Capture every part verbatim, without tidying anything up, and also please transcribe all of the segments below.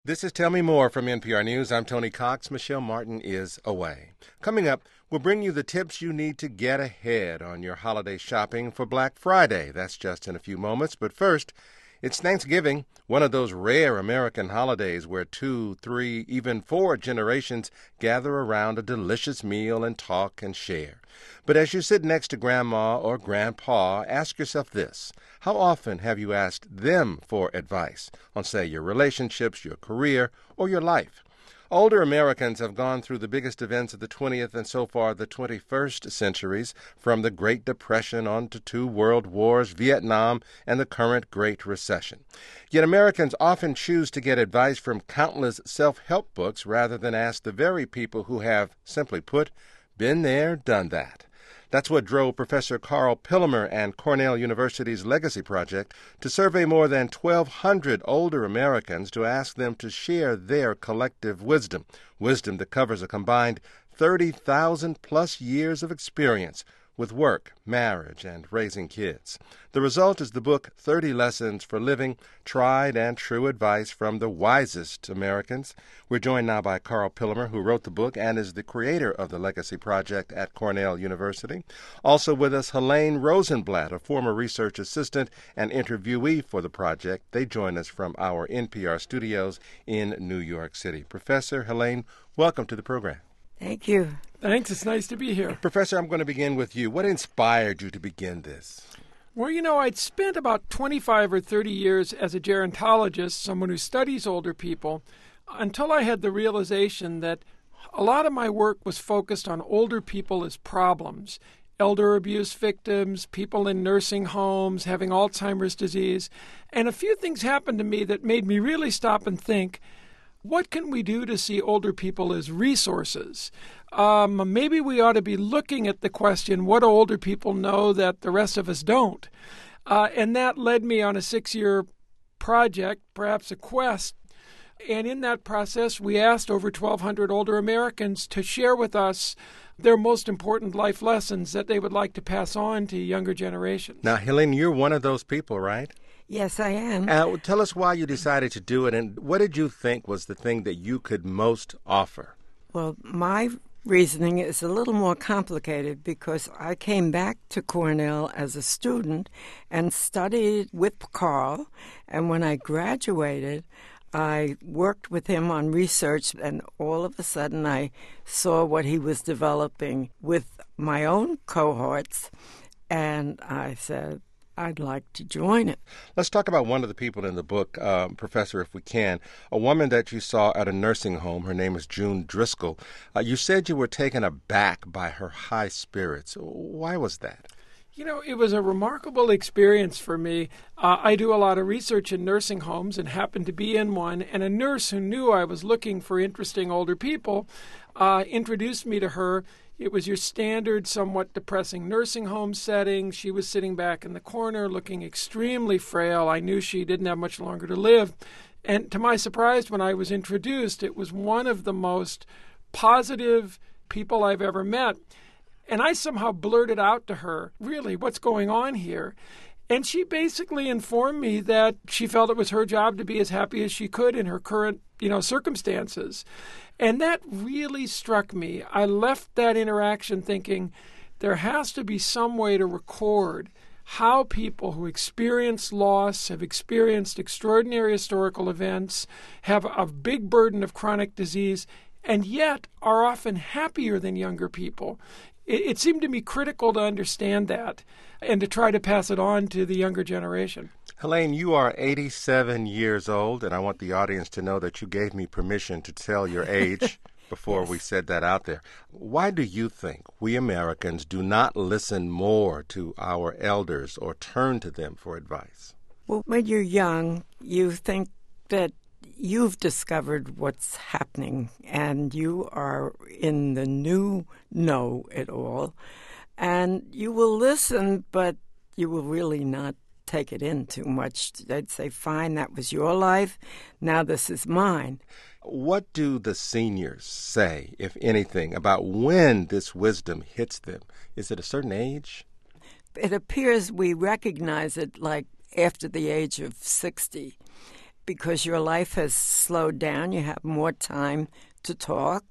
This is Tell Me More from N P R News. I'm Tony Cox. Michelle Martin is away. Coming up, we'll bring you the tips you need to get ahead on your holiday shopping for Black Friday. That's just in a few moments. But first, it's Thanksgiving, one of those rare American holidays where two, three, even four generations gather around a delicious meal and talk and share. But as you sit next to Grandma or Grandpa, ask yourself this. How often have you asked them for advice on, say, your relationships, your career, or your life? Older Americans have gone through the biggest events of the twentieth and so far the twenty-first centuries, from the Great Depression on to two world wars, Vietnam, and the current Great Recession. Yet Americans often choose to get advice from countless self-help books rather than ask the very people who have, simply put, been there, done that. That's what drove Professor Carl Pillamer and Cornell University's Legacy Project to survey more than twelve hundred older Americans to ask them to share their collective wisdom, wisdom that covers a combined thirty thousand plus years of experience with work, marriage, and raising kids. The result is the book thirty Lessons for Living, Tried and True Advice from the Wisest Americans. We're joined now by Carl Pillamer, who wrote the book and is the creator of the Legacy Project at Cornell University. Also with us, Helene Rosenblatt, a former research assistant and interviewee for the project. They join us from our N P R studios in New York City. Professor Helene, welcome to the program. Thank you. Thanks. It's nice to be here. Professor, I'm going to begin with you. What inspired you to begin this? Well, you know, I'd spent about twenty-five or thirty years as a gerontologist, someone who studies older people, until I had the realization that a lot of my work was focused on older people as problems. Elder abuse victims, people in nursing homes, having Alzheimer's disease. And a few things happened to me that made me really stop and think, what can we do to see older people as resources? Um, maybe we ought to be looking at the question, what do older people know that the rest of us don't? Uh, and that led me on a six-year project, perhaps a quest. And in that process, we asked over twelve hundred older Americans to share with us their most important life lessons that they would like to pass on to younger generations. Now, Helene, you're one of those people, right? Yes, I am. Uh, tell us why you decided to do it, and what did you think was the thing that you could most offer? Well, my reasoning is a little more complicated because I came back to Cornell as a student and studied with Carl, and when I graduated, I worked with him on research, and all of a sudden I saw what he was developing with my own cohorts, and I said, I'd like to join it. Let's talk about one of the people in the book, uh, Professor, if we can. A woman that you saw at a nursing home. Her name is June Driscoll. Uh, you said you were taken aback by her high spirits. Why was that? You know, it was a remarkable experience for me. Uh, I do a lot of research in nursing homes and happened to be in one, and a nurse who knew I was looking for interesting older people uh, introduced me to her. It was your standard, somewhat depressing nursing home setting. She was sitting back in the corner looking extremely frail. I knew she didn't have much longer to live. And to my surprise, when I was introduced, it was one of the most positive people I've ever met. And I somehow blurted out to her, really, what's going on here? And she basically informed me that she felt it was her job to be as happy as she could in her current, you know, circumstances. And that really struck me. I left that interaction thinking there has to be some way to record how people who experience loss, have experienced extraordinary historical events, have a big burden of chronic disease, and yet are often happier than younger people. It, it seemed to me critical to understand that and to try to pass it on to the younger generation. Helene, you are eighty-seven years old, and I want the audience to know that you gave me permission to tell your age before Yes. we said that out there. Why do you think we Americans do not listen more to our elders or turn to them for advice? Well, when you're young, you think that you've discovered what's happening and you are in the new know it all, and you will listen, but you will really not take it in too much. They'd say, fine, that was your life. Now this is mine. What do the seniors say, if anything, about when this wisdom hits them? Is it a certain age? It appears we recognize it like after the age of sixty, because your life has slowed down. You have more time to talk,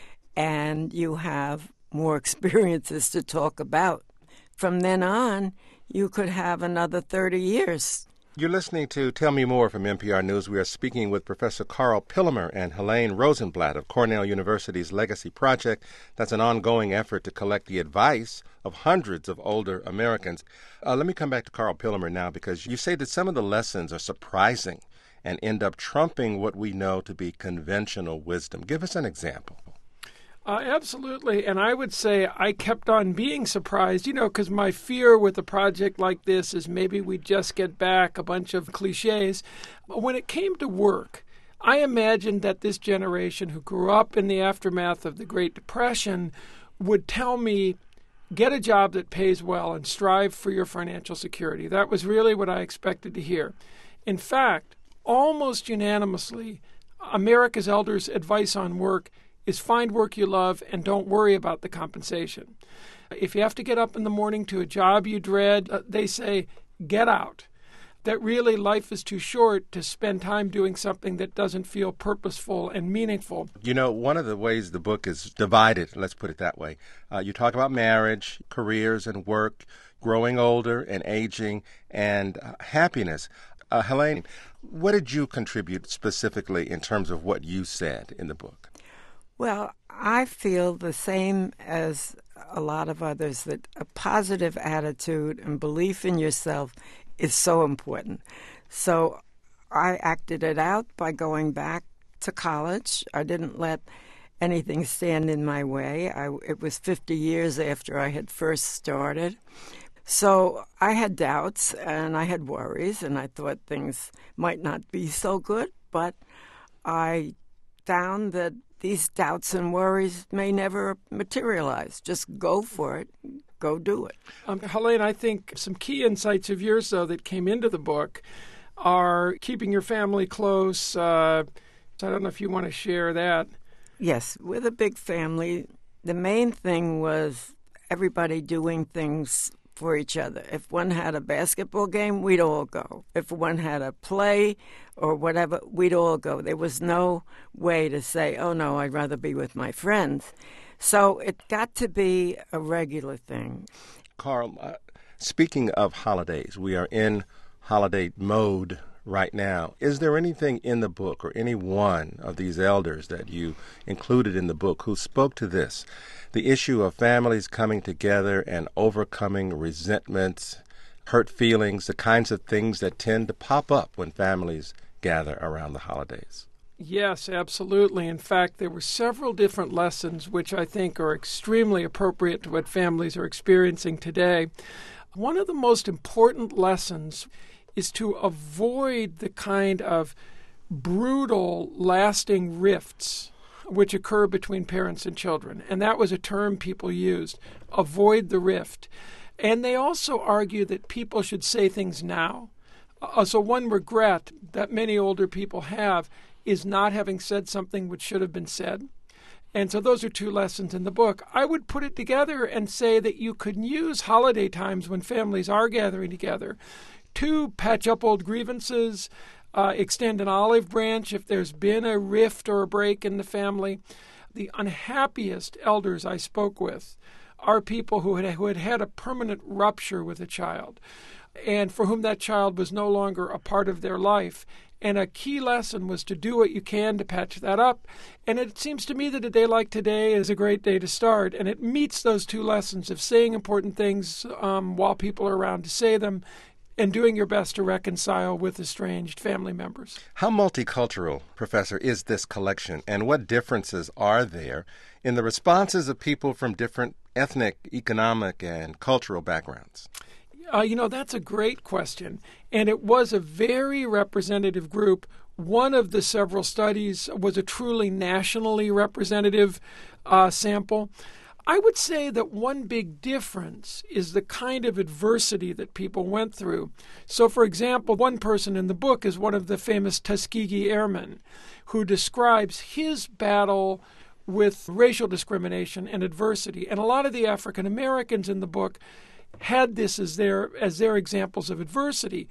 and you have more experiences to talk about. From then on, you could have another thirty years. You're listening to Tell Me More from N P R News. We are speaking with Professor Carl Pillemer and Helene Rosenblatt of Cornell University's Legacy Project. That's an ongoing effort to collect the advice of hundreds of older Americans. Uh, let me come back to Carl Pillemer now, because you say that some of the lessons are surprising and end up trumping what we know to be conventional wisdom. Give us an example. Uh, absolutely. And I would say I kept on being surprised, you know, because my fear with a project like this is maybe we just get back a bunch of cliches. When it came to work, I imagined that this generation who grew up in the aftermath of the Great Depression would tell me, get a job that pays well and strive for your financial security. That was really what I expected to hear. In fact, almost unanimously, America's elders' advice on work is find work you love and don't worry about the compensation. If you have to get up in the morning to a job you dread, uh, they say, get out. That really life is too short to spend time doing something that doesn't feel purposeful and meaningful. You know, one of the ways the book is divided, let's put it that way, uh, you talk about marriage, careers and work, growing older and aging, and uh, happiness. Uh, Helene, what did you contribute specifically in terms of what you said in the book? Well, I feel the same as a lot of others, that a positive attitude and belief in yourself is so important. So I acted it out by going back to college. I didn't let anything stand in my way. I, it was fifty years after I had first started. So I had doubts and I had worries, and I thought things might not be so good, but I found that these doubts and worries may never materialize. Just go for it. Go do it. Um, Helene, I think some key insights of yours, though, that came into the book are keeping your family close. Uh, I don't know if you want to share that. Yes, with a big family, the main thing was everybody doing things for each other. If one had a basketball game, we'd all go. If one had a play or whatever, we'd all go. There was no way to say, oh, no, I'd rather be with my friends. So it got to be a regular thing. Carl, uh, speaking of holidays, we are in holiday mode right now. Is there anything in the book or any one of these elders that you included in the book who spoke to this, the issue of families coming together and overcoming resentments, hurt feelings, the kinds of things that tend to pop up when families gather around the holidays? Yes, absolutely. In fact, there were several different lessons which I think are extremely appropriate to what families are experiencing today. One of the most important lessons is to avoid the kind of brutal, lasting rifts which occur between parents and children. And that was a term people used, avoid the rift. And they also argue that people should say things now. Uh, so one regret that many older people have is not having said something which should have been said. And so those are two lessons in the book. I would put it together and say that you could use holiday times when families are gathering together to patch up old grievances, uh, extend an olive branch if there's been a rift or a break in the family. The unhappiest elders I spoke with are people who had, who had had a permanent rupture with a child and for whom that child was no longer a part of their life. And a key lesson was to do what you can to patch that up. And it seems to me that a day like today is a great day to start. And it meets those two lessons of saying important things um, while people are around to say them, and doing your best to reconcile with estranged family members. How multicultural, Professor, is this collection, and what differences are there in the responses of people from different ethnic, economic, and cultural backgrounds? Uh, you know, that's a great question. And it was a very representative group. One of the several studies was a truly nationally representative uh, sample. I would say that one big difference is the kind of adversity that people went through. So, for example, one person in the book is one of the famous Tuskegee Airmen who describes his battle with racial discrimination and adversity. And a lot of the African Americans in the book had this as their as their examples of adversity.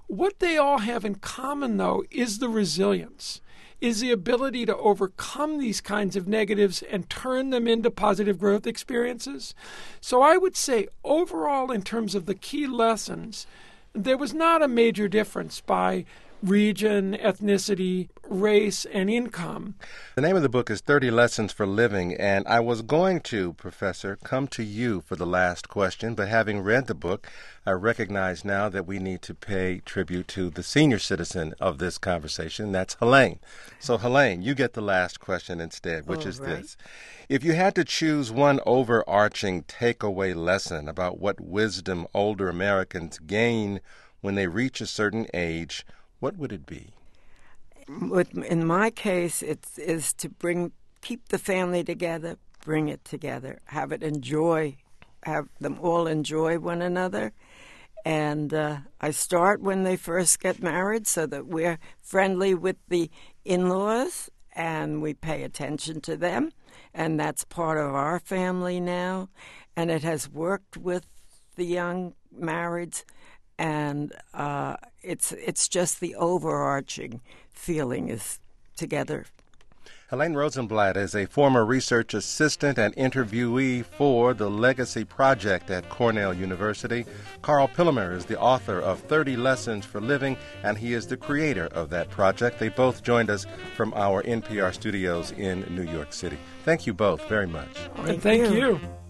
What they all have in common, though, is the resilience, is the ability to overcome these kinds of negatives and turn them into positive growth experiences. So I would say overall, in terms of the key lessons, there was not a major difference by region, ethnicity, race, and income. The name of the book is thirty Lessons for Living, and I was going to, Professor, come to you for the last question, but having read the book, I recognize now that we need to pay tribute to the senior citizen of this conversation. That's Helene. So, Helene, you get the last question instead, which All is right. this. If you had to choose one overarching takeaway lesson about what wisdom older Americans gain when they reach a certain age, what would it be? With, in my case, it is to bring, keep the family together, bring it together, have it enjoy, have them all enjoy one another. And uh, I start when they first get married so that we're friendly with the in-laws and we pay attention to them. And that's part of our family now. And it has worked with the young marrieds. And uh, it's it's just the overarching feeling is together. Helene Rosenblatt is a former research assistant and interviewee for the Legacy Project at Cornell University. Carl Pillemer is the author of thirty Lessons for Living, and he is the creator of that project. They both joined us from our N P R studios in New York City. Thank you both very much. And thank you.